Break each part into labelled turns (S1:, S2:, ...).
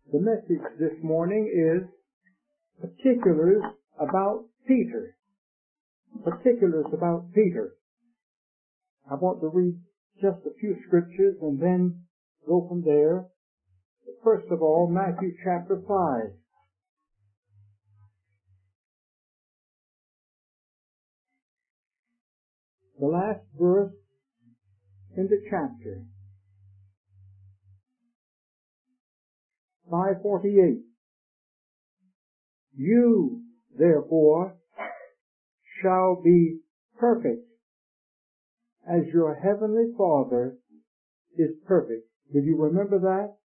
S1: The message this morning is particulars about Peter. Particulars about Peter. I want to read just a few scriptures and then go from there. First of all, Matthew chapter 5. The last verse in the chapter. 5:48. You, therefore, shall be perfect as your heavenly Father is perfect. Did you remember that?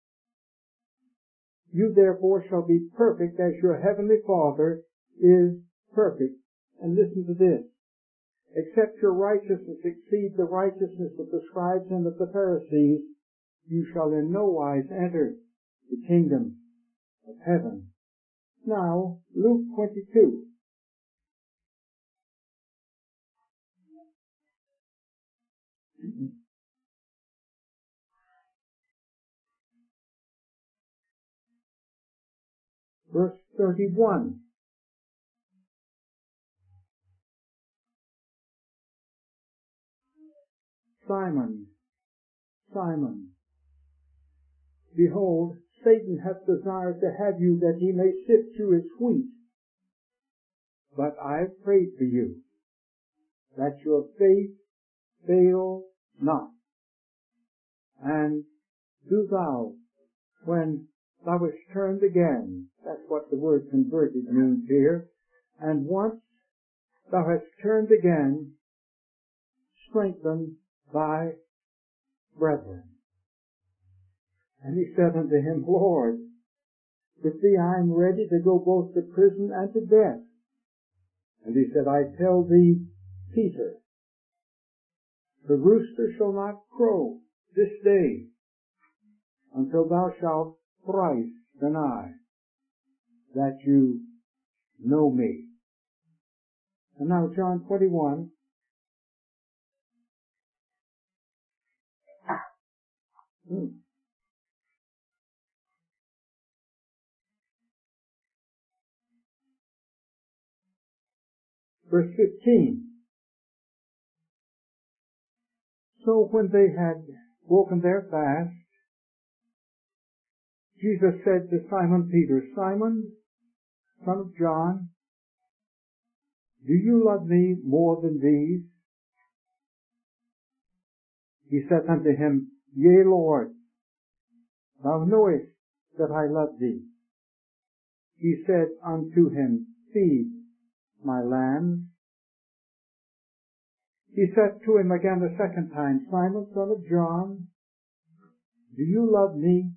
S1: You, therefore, shall be perfect as your heavenly Father is perfect. And listen to this. Except your righteousness exceed the righteousness of the scribes and of the Pharisees, you shall in no wise enter the kingdom of heaven. Now, Luke 22. Verse 31. Simon, Simon, behold, Satan hath desired to have you that he may sift you as wheat. But I have prayed for you, that your faith fail not. And do thou, when thou hast turned again, that's what the word converted means here, and once thou hast turned again, strengthen thy brethren. And he said unto him, Lord, with thee I am ready to go both to prison and to death. And he said, I tell thee, Peter, the rooster shall not crow this day until thou shalt thrice deny that you know me. And now John 21. Verse 15. So when they had broken their fast, Jesus said to Simon Peter, Simon, son of John, do you love me more than these? He said unto him, Yea, Lord, thou knowest that I love thee. He said unto him, Feed my lambs. He said to him again the second time, Simon, son of John, do you love me?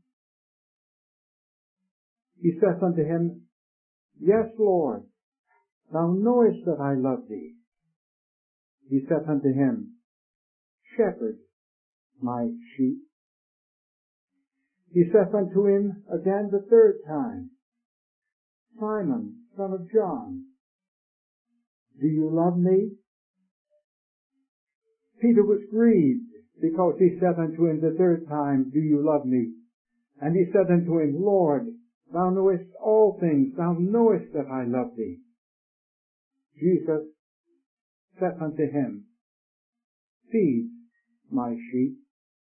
S1: He saith unto him, Yes, Lord, thou knowest that I love thee. He saith unto him, Shepherd my sheep. He saith unto him again the third time, Simon, son of John, do you love me? Peter was grieved because he said unto him the third time, Do you love me? And he said unto him, Lord, thou knowest all things, thou knowest that I love thee. Jesus saith unto him, Feed my sheep.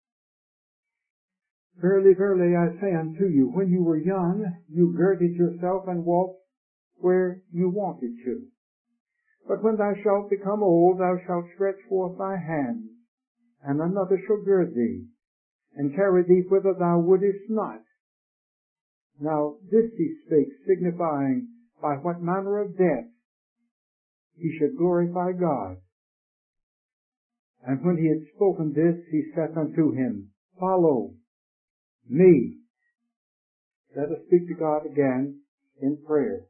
S1: Verily, verily, I say unto you, when you were young, you girded yourself and walked where you wanted to. But when thou shalt become old, thou shalt stretch forth thy hand, and another shall gird thee, and carry thee whither thou wouldest not. Now this he spake, signifying by what manner of death he should glorify God. And when he had spoken this, he saith unto him, Follow me. Let us speak to God again in prayer.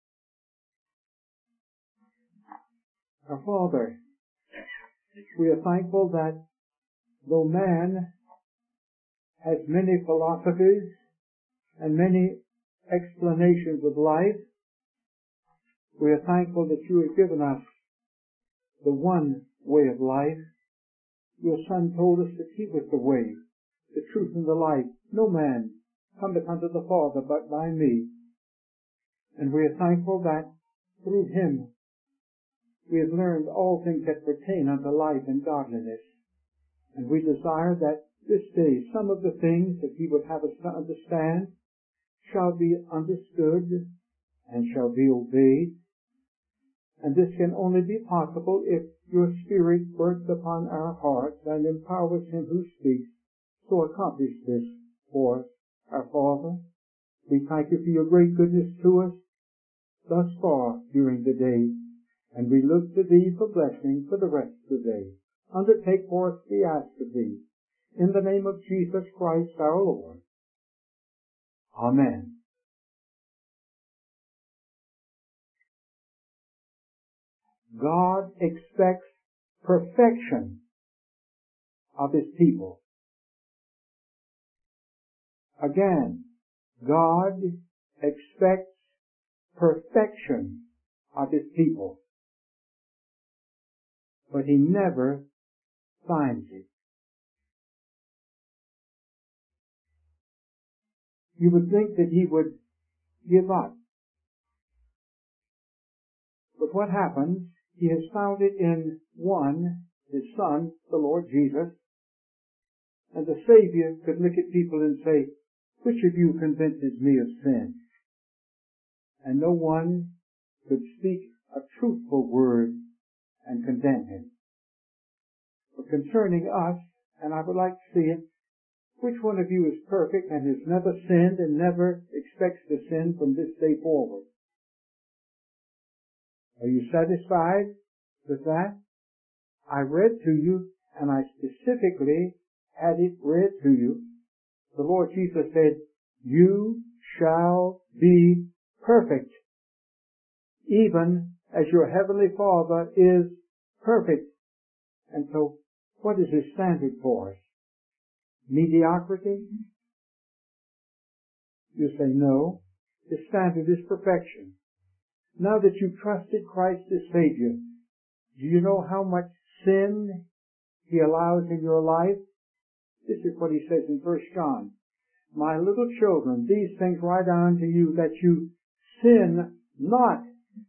S1: Our Father, we are thankful that though man has many philosophies and many explanations of life, we are thankful that you have given us the one way of life. Your Son told us that he was the way, the truth, and the life. No man cometh unto the Father but by me. And we are thankful that through him we have learned all things that pertain unto life and godliness. And we desire that this day some of the things that he would have us to understand shall be understood and shall be obeyed. And this can only be possible if your Spirit works upon our hearts and empowers him who speaks to accomplish this for us. Our Father, we thank you for your great goodness to us thus far during the day, and we look to thee for blessing for the rest of the day. Undertake for us, we ask of thee, in the name of Jesus Christ our Lord. Amen. God expects perfection of his people. Again, God expects perfection of his people, but he never finds it. You would think that he would give up. But what happens? He has found it in one, his Son, the Lord Jesus, and the Savior could look at people and say, which of you convinces me of sin? And no one could speak a truthful word and condemn him. But concerning us, and I would like to see it, which one of you is perfect and has never sinned and never expects to sin from this day forward? Are you satisfied with that? I read to you, and I specifically had it read to you. The Lord Jesus said, you shall be perfect, even as your heavenly Father is perfect. And so, what is his standard for us? Mediocrity? You say no. His standard is perfection. Now that you've trusted Christ as Savior, do you know how much sin he allows in your life? This is what he says in 1 John. My little children, these things write unto you that you sin not.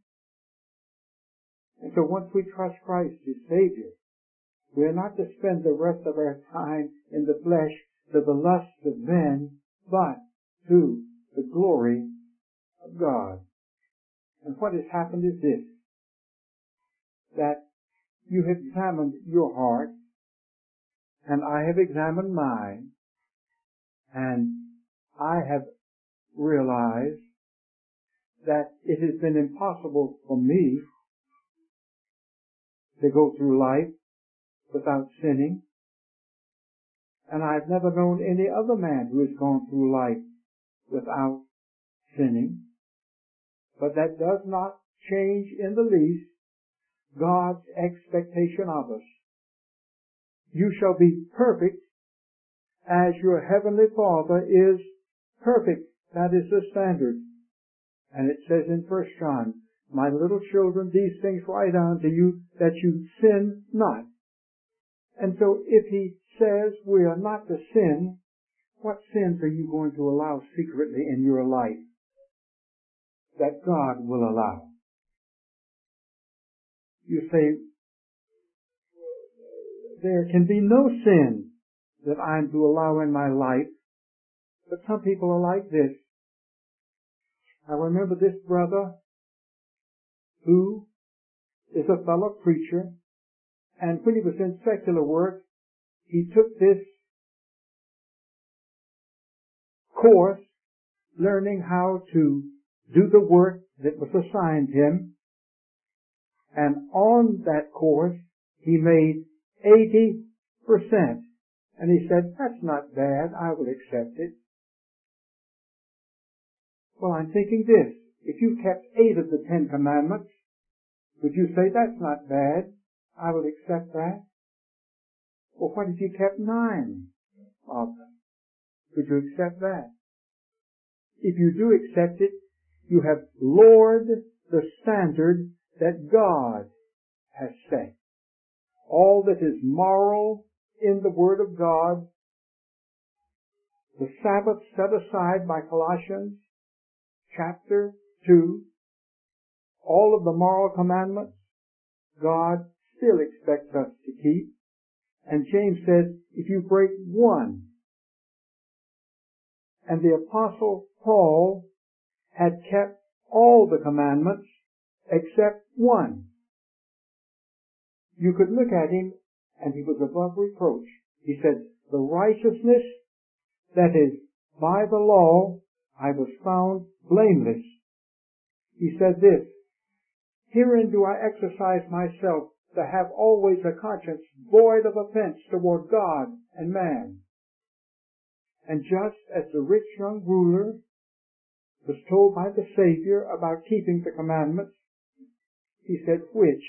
S1: And so once we trust Christ as Savior, we are not to spend the rest of our time in the flesh to the lusts of men, but to the glory of God. And what has happened is this, that you have examined your heart, and I have examined mine, and I have realized that it has been impossible for me to go through life without sinning, and I've never known any other man who has gone through life without sinning. But that does not change in the least God's expectation of us. You shall be perfect as your heavenly Father is perfect. That is the standard. And it says in 1 John, my little children, these things write unto you that you sin not. And so if he says we are not to sin, what sins are you going to allow secretly in your life that God will allow? You say, there can be no sin that I'm to allow in my life, but some people are like this. I remember this brother who is a fellow preacher, and when he was in secular work, he took this course learning how to do the work that was assigned him, and on that course he made 80%. And he said, that's not bad, I will accept it. Well, I'm thinking this, if you kept 8 of the 10 commandments, would you say that's not bad, I will accept that? Well, what if you kept 9 of them? Would you accept that? If you do accept it, you have lowered the standard that God has set. All that is moral in the Word of God the Sabbath set aside by Colossians chapter 2, all of the moral commandments, God still expects us to keep. And James says, if you break one, and the Apostle Paul had kept all the commandments except one, you could look at him and he was above reproach. He said, the righteousness that is by the law, I was found blameless. He said this, herein do I exercise myself to have always a conscience void of offense toward God and man. And just as the rich young ruler was told by the Savior about keeping the commandments, he said, which?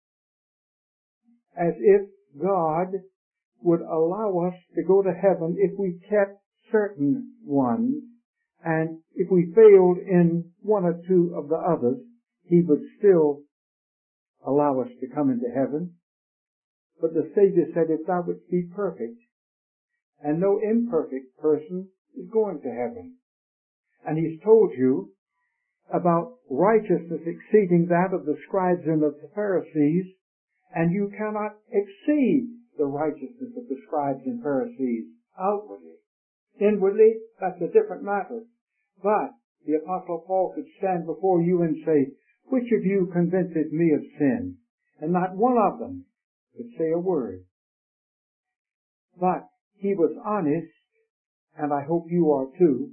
S1: As if God would allow us to go to heaven if we kept certain ones, and if we failed in one or two of the others, he would still allow us to come into heaven. But the Savior said, if thou wouldst be perfect, and no imperfect person is going to heaven. And he's told you about righteousness exceeding that of the scribes and of the Pharisees, and you cannot exceed the righteousness of the scribes and Pharisees outwardly. Inwardly, that's a different matter. But the Apostle Paul could stand before you and say, which of you convinces me of sin? And not one of them could say a word. But he was honest, and I hope you are too.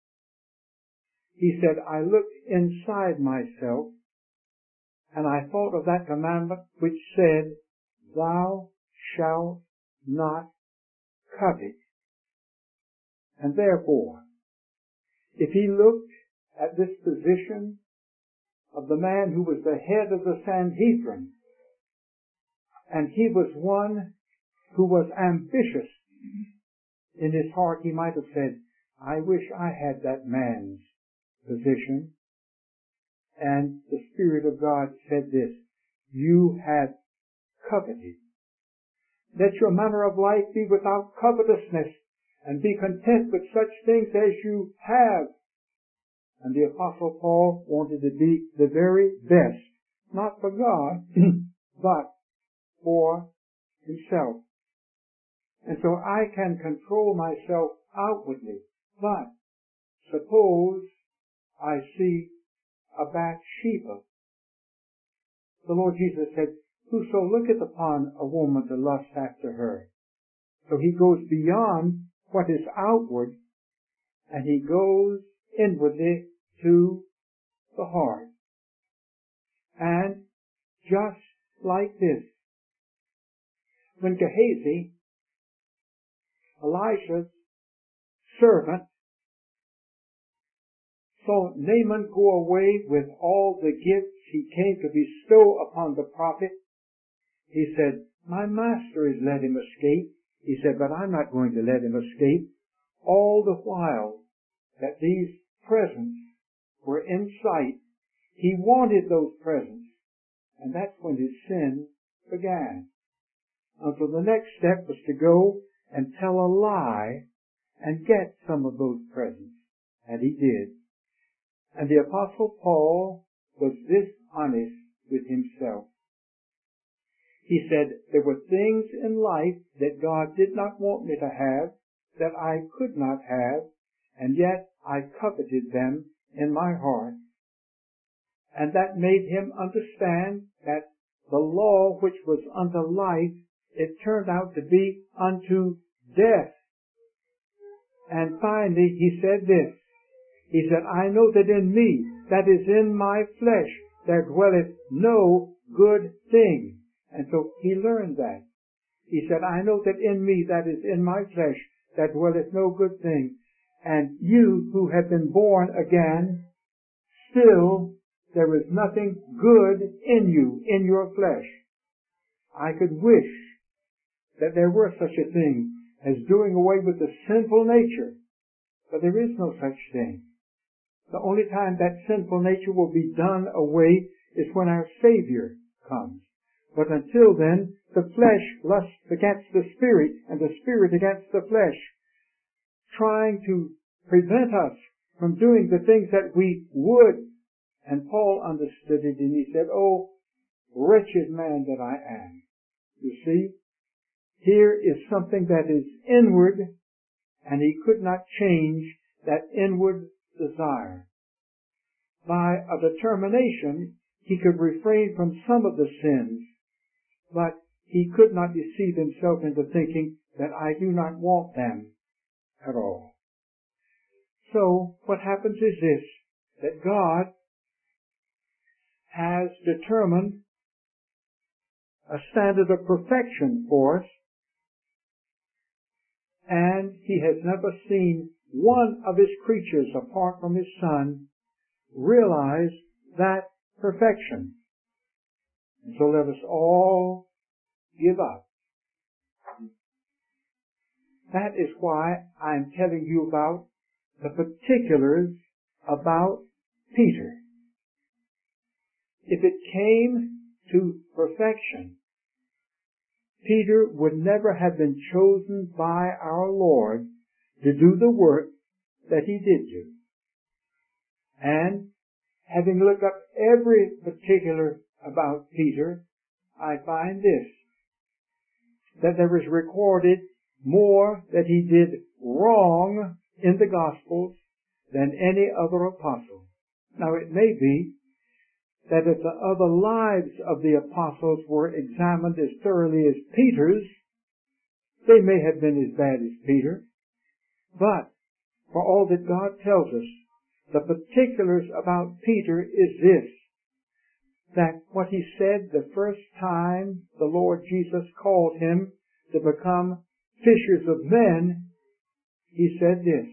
S1: He said, I looked inside myself, and I thought of that commandment which said, thou shalt not covet. And therefore, if he looked at this position of the man who was the head of the Sanhedrin, and he was one who was ambitious in his heart, he might have said, I wish I had that man's position. And the Spirit of God said this, you have coveted. Let your manner of life be without covetousness, and be content with such things as you have. And the Apostle Paul wanted to be the very best, not for God, but for himself. And so I can control myself outwardly, but suppose I see a Bathsheba. The Lord Jesus said, whoso looketh upon a woman to lust after her. So he goes beyond what is outward, and he goes inwardly to the heart. And just like this, when Gehazi, Elisha's servant, saw Naaman go away with all the gifts he came to bestow upon the prophet, he said, my master has let him escape. He said, but I'm not going to let him escape. All the while that these presents were in sight, he wanted those presents. And that's when his sin began. And so the next step was to go and tell a lie and get some of those presents. And he did. And the Apostle Paul was this honest with himself. He said, there were things in life that God did not want me to have, that I could not have, and yet I coveted them in my heart. And that made him understand that the law which was unto life, it turned out to be unto death. And finally he said this. He said, I know that in me, that is in my flesh, there dwelleth no good thing. And so he learned that. He said, I know that in me, that is in my flesh, there dwelleth no good thing. And you who have been born again, still there is nothing good in you, in your flesh. I could wish that there were such a thing as doing away with the sinful nature, but there is no such thing. The only time that sinful nature will be done away is when our Savior comes. But until then, the flesh lusts against the Spirit, and the Spirit against the flesh. trying to prevent us from doing the things that we would. And Paul understood it, and he said, "Oh, wretched man that I am." You see, here is something that is inward, and he could not change that inward desire. By a determination, he could refrain from some of the sins, but he could not deceive himself into thinking that I do not want them at all. So what happens is this, that God has determined a standard of perfection for us, and he has never seen one of his creatures apart from his Son realize that perfection. And so let us all give up. That is why I'm telling you about the particulars about Peter. If it came to perfection, Peter would never have been chosen by our Lord to do the work that he did do. And having looked up every particular about Peter, I find this, that there is recorded more that he did wrong in the Gospels than any other apostle. Now it may be that if the other lives of the apostles were examined as thoroughly as Peter's, they may have been as bad as Peter. But for all that God tells us, the particulars about Peter is this, that what he said the first time the Lord Jesus called him to become fishers of men, he said this.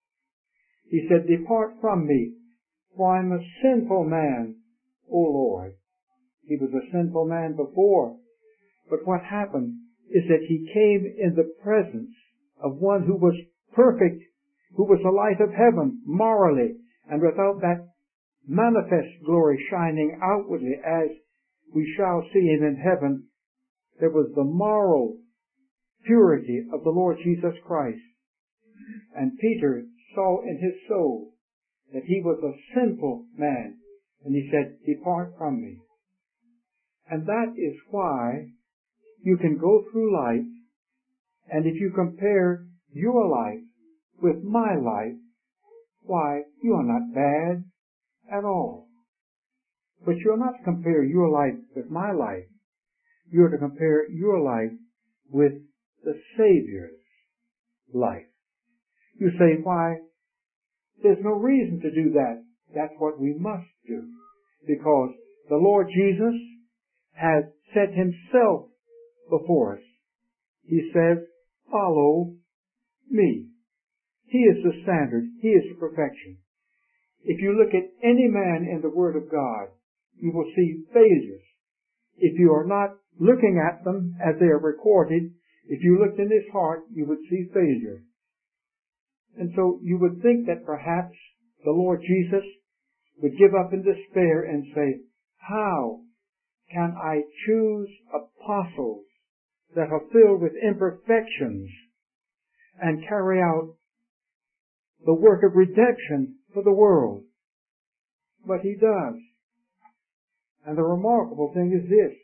S1: He said, "Depart from me, for I am a sinful man, O Lord." He was a sinful man before, but what happened is that he came in the presence of one who was perfect, who was the light of heaven morally, and without that manifest glory shining outwardly as we shall see him in heaven, there was the moral purity of the Lord Jesus Christ. And Peter saw in his soul that he was a sinful man, and he said, "Depart from me." And that is why you can go through life, and if you compare your life with my life, why, you are not bad at all. But you're not to compare your life with my life. You're to compare your life with the Savior's life. You say, "Why, there's no reason to do that." That's what we must do, because the Lord Jesus has set himself before us. He says, "Follow me." He is the standard. He is the perfection. If you look at any man in the Word of God, you will see failures. If you are not looking at them as they are recorded, if you looked in his heart, you would see failure. And so you would think that perhaps the Lord Jesus would give up in despair and say, "How can I choose apostles that are filled with imperfections and carry out the work of redemption for the world?" But he does. And the remarkable thing is this,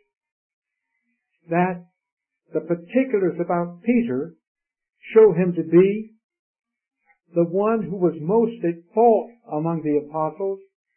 S1: that the particulars about Peter show him to be the one who was most at fault among the apostles.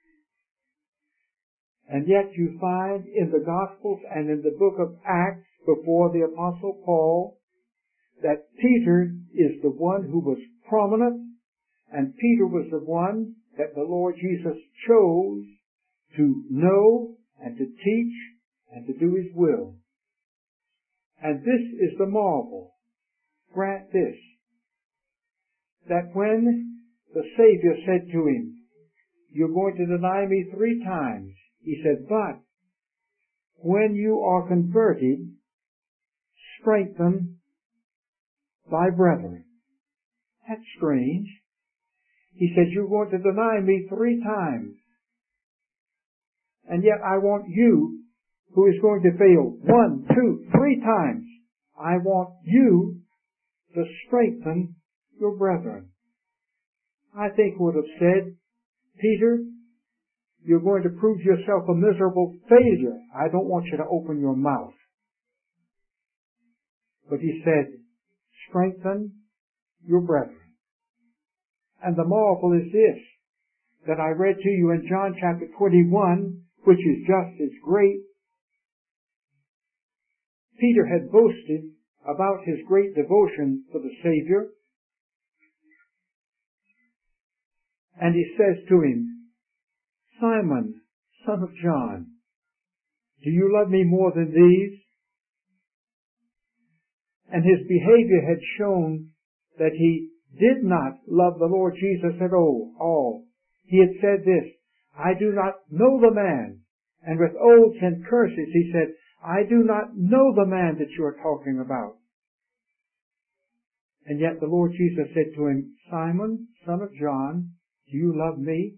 S1: And yet you find in the Gospels and in the book of Acts before the Apostle Paul that Peter is the one who was prominent, and Peter was the one that the Lord Jesus chose to know and to teach and to do his will. And this is the marvel. Grant this, that when the Savior said to him, "You're going to deny me 3 times," he said, "But when you are converted, strengthen thy brethren." That's strange. He said, "You're going to deny me 3 times. And yet I want you, who is going to fail 1, 2, 3 times, I want you to strengthen your brethren." I think would have said, Peter, you're going to prove yourself a miserable failure. I don't want you to open your mouth. But he said, strengthen your brethren. And the marvel is this, that I read to you in John chapter 21, which is just as great. Peter had boasted about his great devotion for the Savior. And he says to him, Simon, son of John, do you love me more than these? And his behavior had shown that he did not love the Lord Jesus at all. He had said this, I do not know the man. And with oaths and curses he said, I do not know the man that you are talking about. And yet the Lord Jesus said to him, Simon, son of John, do you love me?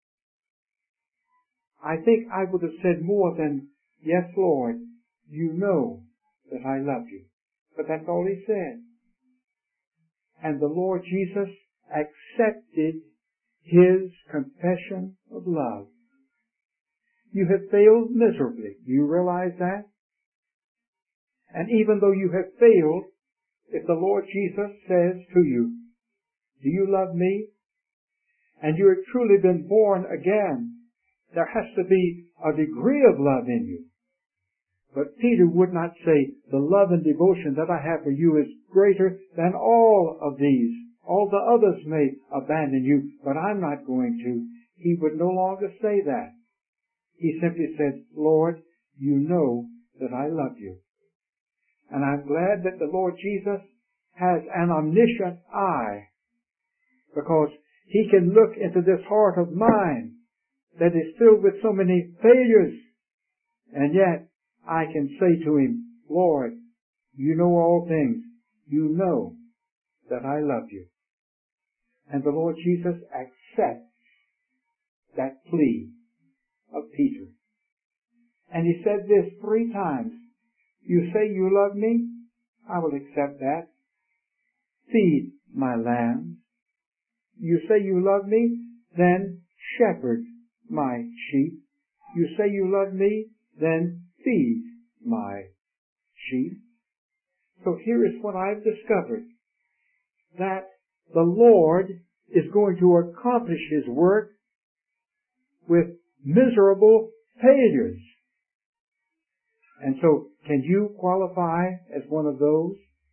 S1: I think I would have said more than, yes, Lord, you know that I love you. But that's all he said. And the Lord Jesus accepted his confession of love. You have failed miserably. Do you realize that? And even though you have failed, if the Lord Jesus says to you, do you love me? And you have truly been born again, there has to be a degree of love in you. But Peter would not say, the love and devotion that I have for you is greater than all of these. All the others may abandon you, but I'm not going to. He would no longer say that. He simply said, Lord, you know that I love you. And I'm glad that the Lord Jesus has an omniscient eye, because he can look into this heart of mine that is filled with so many failures, and yet I can say to him, Lord, you know all things. You know that I love you. And the Lord Jesus accepts that plea of Peter. And he said this 3 times. You say you love me? I will accept that. Feed my lambs. You say you love me? Then shepherd my sheep. You say you love me? Then feed my sheep. So here is what I've discovered. That the Lord is going to accomplish his work with miserable failures. And so, can you qualify as one of those?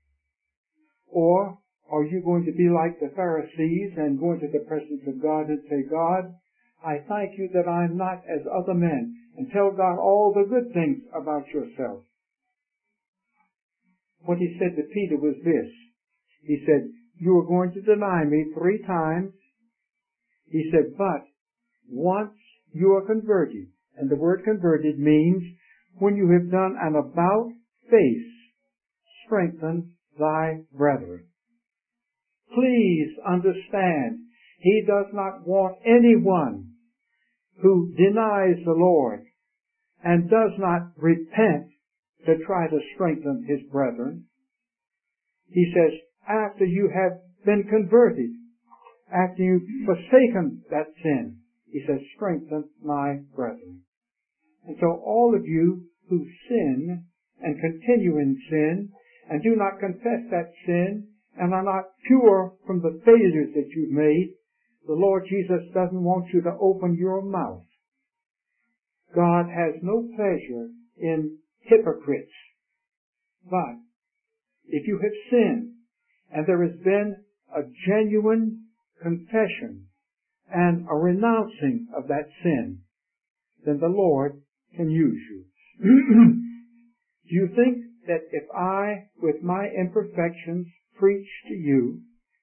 S1: Or are you going to be like the Pharisees and go into the presence of God and say, God, I thank you that I'm not as other men, and tell God all the good things about yourself? What he said to Peter was this. He said, you are going to deny me 3 times. He said, but once you are converted, and the word converted means when you have done an about face, strengthen thy brethren. Please understand, he does not want anyone who denies the Lord and does not repent to try to strengthen his brethren. He says, after you have been converted, after you've forsaken that sin, he says, strengthen my brethren. And so all of you who sin and continue in sin and do not confess that sin and are not pure from the failures that you've made, the Lord Jesus doesn't want you to open your mouth. God has no pleasure in hypocrites. But if you have sinned and there has been a genuine confession and a renouncing of that sin, then the Lord can use you. Do you think that if I, with my imperfections, preach to you,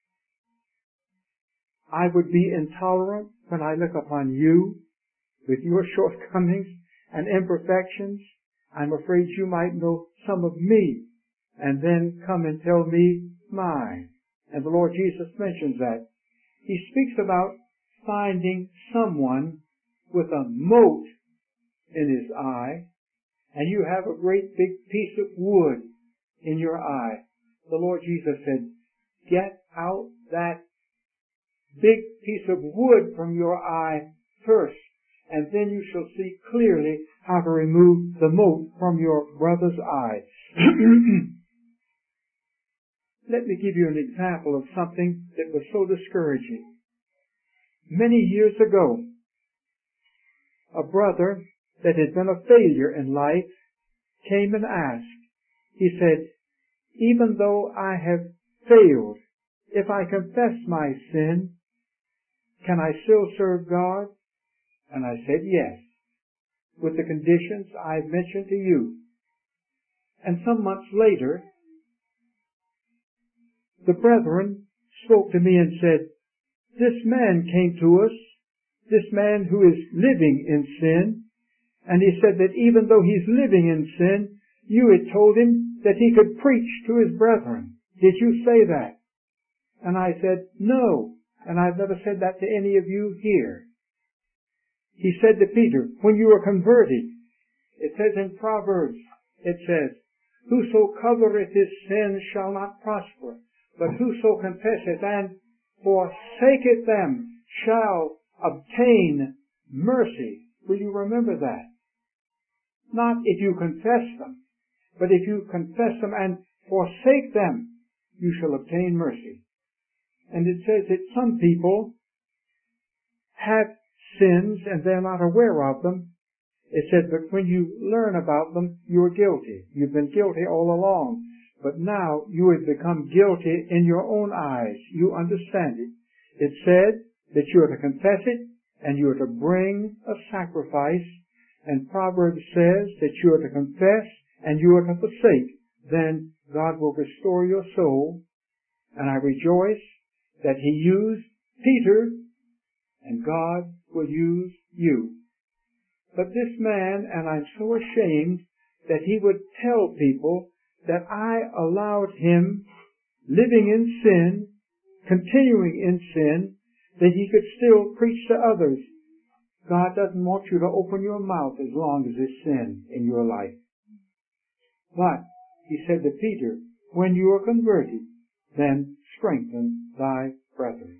S1: I would be intolerant when I look upon you with your shortcomings and imperfections? I'm afraid you might know some of me and then come and tell me mine. And the Lord Jesus mentions that. He speaks about finding someone with a mote in his eye, and you have a great big piece of wood in your eye. The Lord Jesus said, get out that big piece of wood from your eye first, and then you shall see clearly how to remove the mote from your brother's eye. Let me give you an example of something that was so discouraging. Many years ago, a brother that had been a failure in life came and asked. He said, even though I have failed, if I confess my sin, can I still serve God? And I said yes, with the conditions I've mentioned to you. And some months later, the brethren spoke to me and said, this man came to us, this man who is living in sin, and he said that even though he's living in sin, you had told him that he could preach to his brethren. Did you say that? And I said, no, and I've never said that to any of you here. He said to Peter, when you were converted, it says in Proverbs, it says, whoso covereth his sins shall not prosper, but whoso confesseth and forsaketh them shall obtain mercy. Will you remember that? Not if you confess them, but if you confess them and forsake them, you shall obtain mercy. And it says that some people have sins and they're not aware of them. It said, but when you learn about them, you are guilty. You've been guilty all along. But now you have become guilty in your own eyes. You understand it. It said that you are to confess it and you are to bring a sacrifice. And Proverbs says that you are to confess and you are to forsake. Then God will restore your soul. And I rejoice that He used Peter and God will use you. But this man, and I'm so ashamed that he would tell people that I allowed him living in sin, continuing in sin, that he could still preach to others. God doesn't want you to open your mouth as long as there's sin in your life. But he said to Peter, when you are converted, then strengthen thy brethren.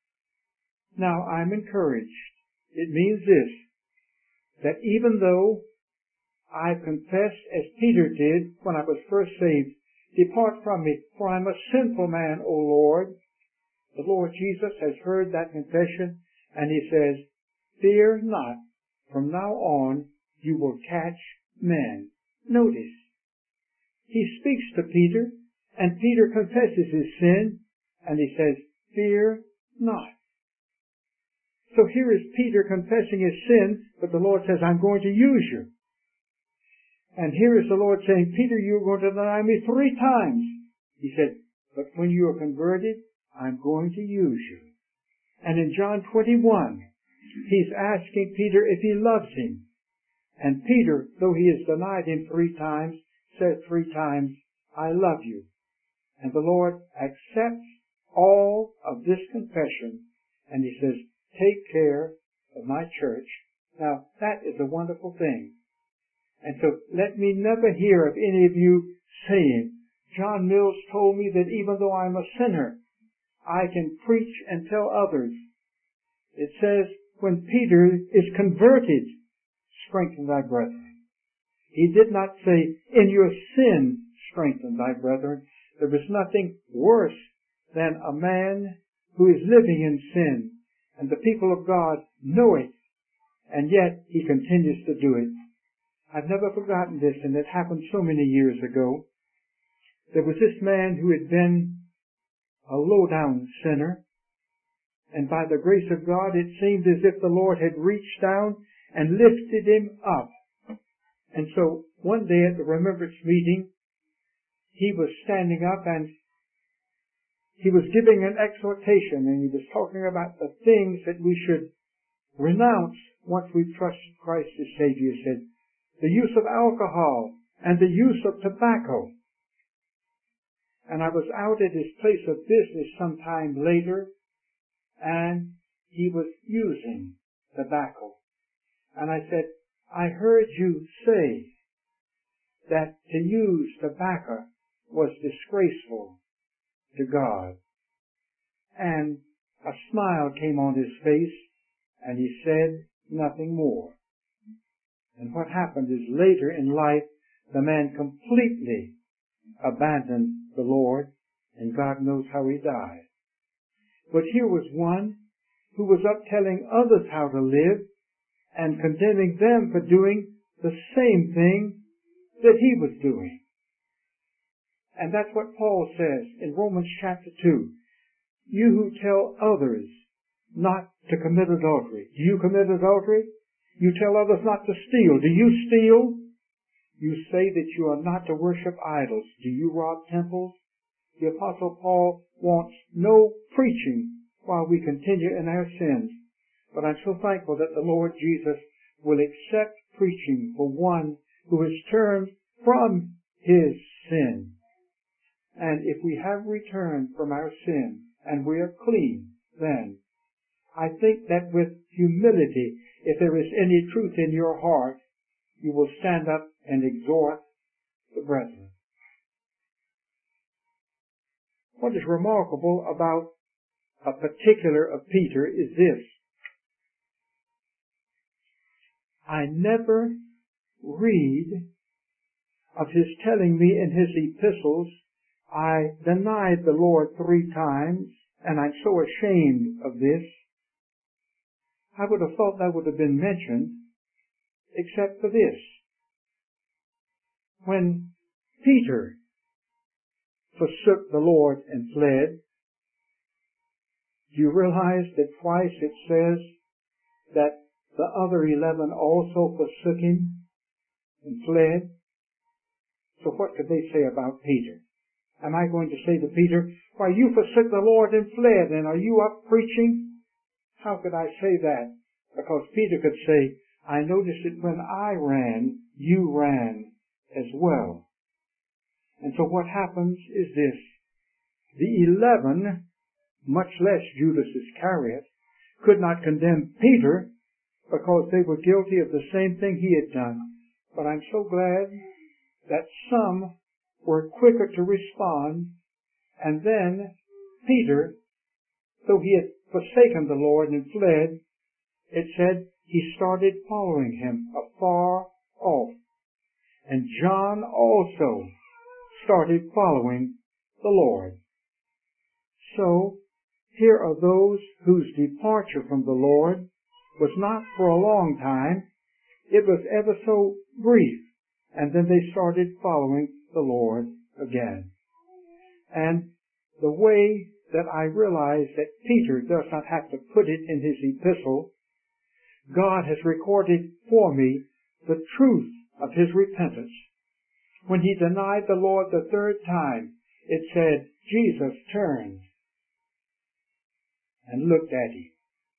S1: Now I'm encouraged. It means this, that even though I've confessed as Peter did when I was first saved, depart from me, for I'm a sinful man, O Lord. The Lord Jesus has heard that confession, and He says, fear not, from now on you will catch men. Notice, He speaks to Peter, and Peter confesses his sin, and He says, fear not. So here is Peter confessing his sin, but the Lord says, I'm going to use you. And here is the Lord saying, Peter, you're going to deny me 3 times. He said, but when you are converted, I'm going to use you. And in John 21, He's asking Peter if he loves him. And Peter, though he has denied Him 3 times, said 3 times, I love you. And the Lord accepts all of this confession, and He says, take care of my church. Now, that is a wonderful thing. And so let me never hear of any of you saying, John Mills told me that even though I'm a sinner, I can preach and tell others. It says, when Peter is converted, strengthen thy brethren. He did not say, in your sin, strengthen thy brethren. There was nothing worse than a man who is living in sin, and the people of God know it, and yet he continues to do it. I've never forgotten this, and it happened so many years ago. There was this man who had been a low-down sinner, and by the grace of God, it seemed as if the Lord had reached down and lifted him up. And so, one day at the remembrance meeting, he was standing up and he was giving an exhortation, and he was talking about the things that we should renounce once we trusted Christ as Savior. He said, the use of alcohol and the use of tobacco. And I was out at his place of business some time later, and he was using tobacco. And I said, I heard you say that to use tobacco was disgraceful to God. And a smile came on his face, and he said nothing more. And what happened is later in life, the man completely abandoned the Lord, and God knows how he died. But here was one who was up telling others how to live and condemning them for doing the same thing that he was doing. And that's what Paul says in Romans chapter 2. You who tell others not to commit adultery. Do you commit adultery? You tell others not to steal. Do you steal? You say that you are not to worship idols. Do you rob temples? The Apostle Paul wants no preaching while we continue in our sins. But I'm so thankful that the Lord Jesus will accept preaching for one who has turned from his sin. And if we have returned from our sin and we are clean, then I think that with humility, if there is any truth in your heart, you will stand up and exhort the brethren. What is remarkable about a particular of Peter is this. I never read of his telling me in his epistles, I denied the Lord 3 times, and I'm so ashamed of this. I would have thought that would have been mentioned, except for this. When Peter forsook the Lord and fled, do you realize that twice it says that the other 11 also forsook him and fled? So what could they say about Peter? Am I going to say to Peter, why, you forsook the Lord and fled, and are you up preaching? How could I say that? Because Peter could say, I noticed that when I ran, you ran as well. And so what happens is this. The 11, much less Judas Iscariot, could not condemn Peter because they were guilty of the same thing he had done. But I'm so glad that some were quicker to respond, and then Peter, though he had forsaken the Lord and fled, it said he started following him afar off. And John also started following the Lord. So, here are those whose departure from the Lord was not for a long time. It was ever so brief. And then they started following the Lord again. And the way that I realize that Peter does not have to put it in his epistle, God has recorded for me the truth of his repentance. When he denied the Lord the 3rd time, it said, Jesus turned and looked at him.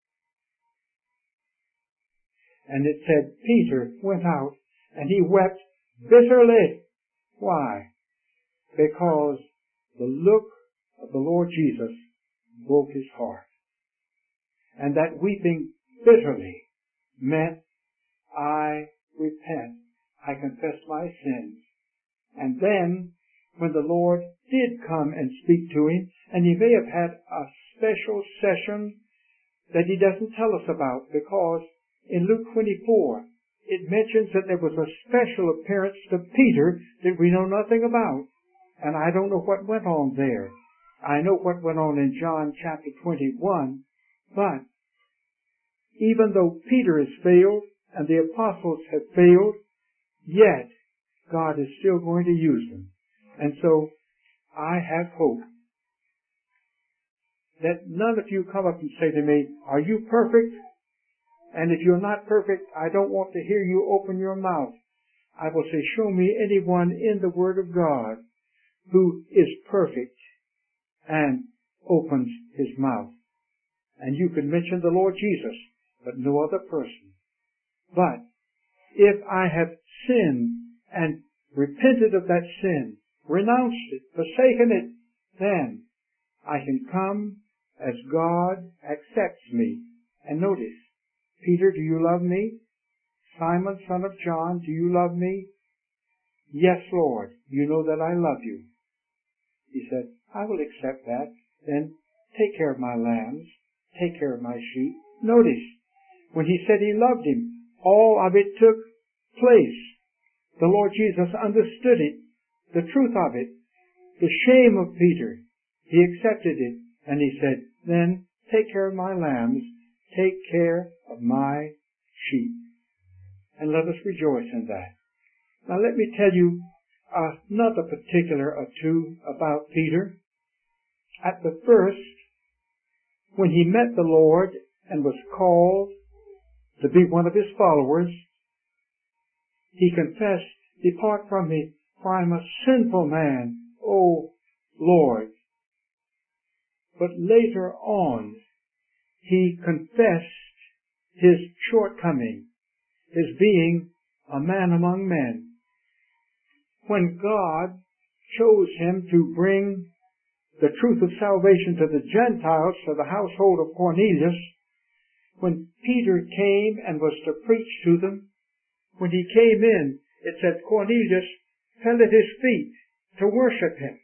S1: And it said, Peter went out and he wept bitterly. Why? Because the look of the Lord Jesus broke his heart. And that weeping bitterly meant, I repent. I confess my sins. And then, when the Lord did come and speak to him, and he may have had a special session that he doesn't tell us about, because in Luke 24, it mentions that there was a special appearance to Peter that we know nothing about. And I don't know what went on there. I know what went on in John chapter 21, but even though Peter has failed and the apostles have failed, yet God is still going to use them. And so I have hope that none of you come up and say to me, are you perfect? And if you're not perfect, I don't want to hear you open your mouth. I will say, show me anyone in the Word of God who is perfect and opens his mouth. And you can mention the Lord Jesus, but no other person. But if I have sinned and repented of that sin, renounced it, forsaken it, then I can come as God accepts me. And notice, Peter, do you love me? Simon, son of John, do you love me? Yes, Lord, you know that I love you. He said, I will accept that. Then take care of my lambs. take care of my sheep. Notice, when he said he loved him, all of it took place. The Lord Jesus understood it, the truth of it, the shame of Peter. He accepted it, and he said, then take care of my lambs, take care of my sheep. And let us rejoice in that. Now let me tell you another particular or two about Peter. At the first, when he met the Lord and was called to be one of his followers, he confessed, depart from me, for I am a sinful man, O Lord. But later on, he confessed his shortcoming, his being a man among men. When God chose him to bring the truth of salvation to the Gentiles, to the household of Cornelius, when Peter came and was to preach to them, when he came in, it said Cornelius fell at his feet to worship him.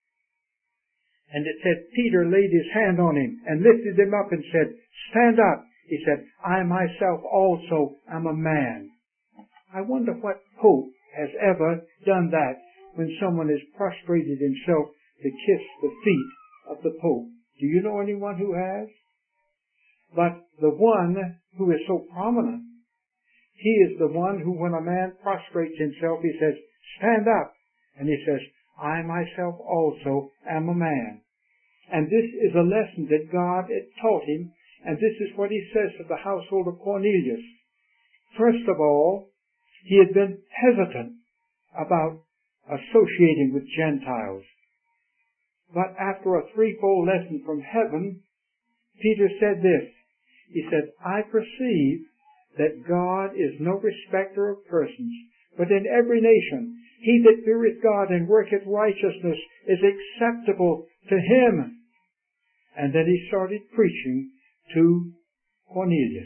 S1: And it said Peter laid his hand on him and lifted him up and said, stand up. He said, I myself also am a man. I wonder what pope has ever done that when someone has prostrated himself to kiss the feet of the pope. Do you know anyone who has? But the one who is so prominent, he is the one who, when a man prostrates himself, he says, stand up. And he says, I myself also am a man. And this is a lesson that God had taught him, and this is what he says to the household of Cornelius. First of all, he had been hesitant about associating with Gentiles. But after a threefold lesson from heaven, Peter said this. He said, I perceive that God is no respecter of persons, but in every nation he that feareth God and worketh righteousness is acceptable to him. And then he started preaching to Cornelius.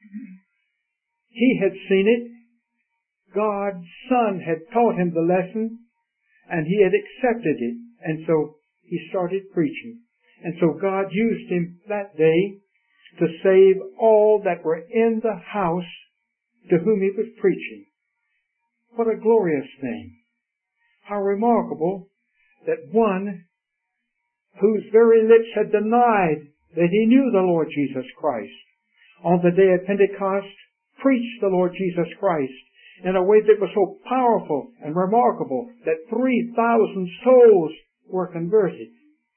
S1: He had seen it. God's Son had taught him the lesson, and he had accepted it. And so he started preaching. And so God used him that day to save all that were in the house to whom he was preaching. What a glorious thing. How remarkable that one whose very lips had denied that he knew the Lord Jesus Christ, on the day of Pentecost, preached the Lord Jesus Christ in a way that was so powerful and remarkable that 3,000 souls were converted.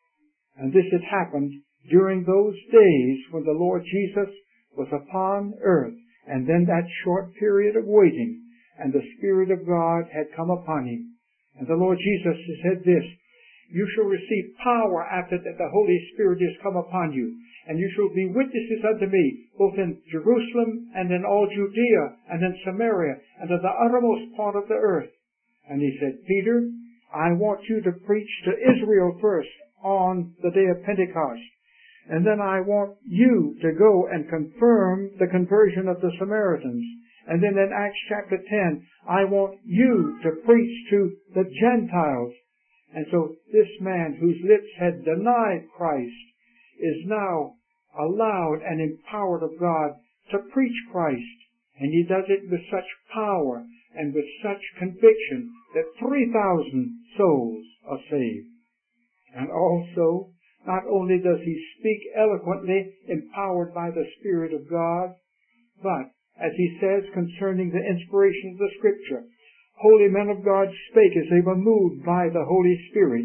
S1: And this had happened during those days when the Lord Jesus was upon earth, and then that short period of waiting, and the Spirit of God had come upon him. And the Lord Jesus said this, you shall receive power after that the Holy Spirit is come upon you, and you shall be witnesses unto me, both in Jerusalem and in all Judea and in Samaria and to the uttermost part of the earth. And he said, Peter, I want you to preach to Israel first on the day of Pentecost. And then I want you to go and confirm the conversion of the Samaritans. And then in Acts chapter 10, I want you to preach to the Gentiles. And so this man whose lips had denied Christ is now allowed and empowered of God to preach Christ. And he does it with such power and with such conviction that 3,000 souls are saved. And also, not only does he speak eloquently, empowered by the Spirit of God, but, as he says concerning the inspiration of the Scripture, holy men of God spake as they were moved by the Holy Spirit.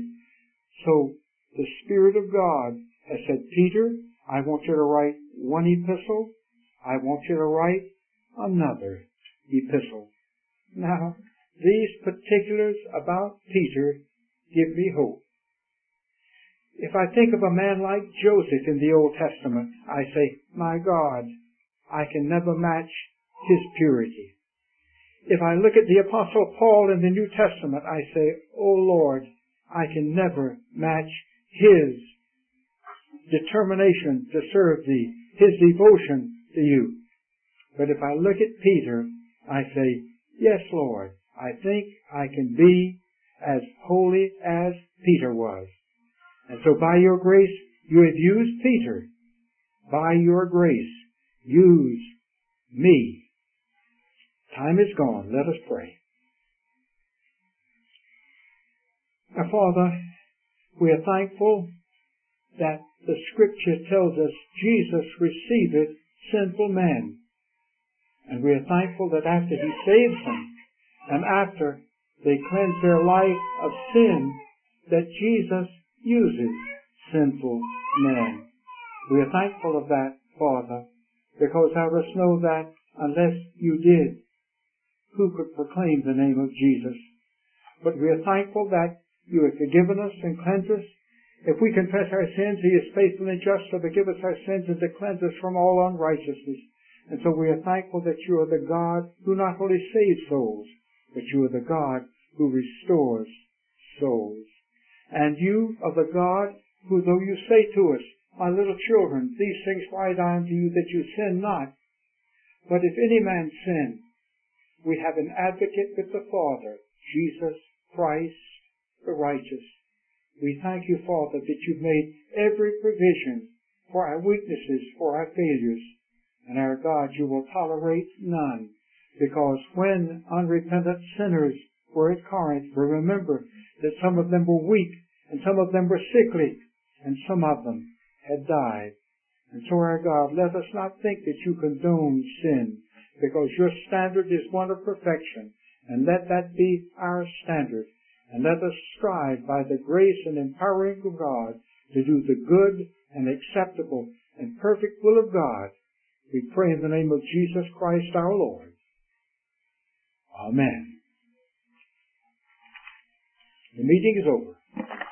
S1: So, the Spirit of God has said, Peter, I want you to write one epistle. I want you to write another epistle. Now, these particulars about Peter give me hope. If I think of a man like Joseph in the Old Testament, I say, my God, I can never match his purity. If I look at the Apostle Paul in the New Testament, I say, oh Lord, I can never match his determination to serve thee, his devotion to you. But if I look at Peter, I say, yes, Lord, I think I can be as holy as Peter was. And so by your grace, you have used Peter. by your grace, use me. Time is gone. Let us pray. Our Father, we are thankful that the Scripture tells us Jesus receiveth sinful men. And we are thankful that after He saves them, and after they cleanse their life of sin, that Jesus uses sinful men. We are thankful of that, Father, because thou dost know that unless you did, who could proclaim the name of Jesus? But we are thankful that you have forgiven us and cleansed us. If we confess our sins, He is faithful and just to forgive us our sins and to cleanse us from all unrighteousness. And so we are thankful that you are the God who not only saves souls, but you are the God who restores souls. And you are the God who, though you say to us, my little children, these things write I unto you that you sin not. But if any man sin, we have an advocate with the Father, Jesus Christ the righteous. We thank you, Father, that you've made every provision for our weaknesses, for our failures. And our God, you will tolerate none. Because when unrepentant sinners were at Corinth, we remember that some of them were weak, and some of them were sickly, and some of them had died. And so, our God, let us not think that you condone sin, because your standard is one of perfection, and let that be our standard. And let us strive by the grace and empowering of God to do the good and acceptable and perfect will of God. We pray in the name of Jesus Christ our Lord. Amen. The meeting is over.